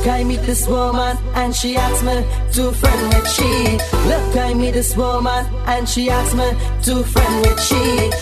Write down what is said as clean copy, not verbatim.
I meet this woman and she asked me to friend with she. Look, I meet this woman and she asked me to friend with she.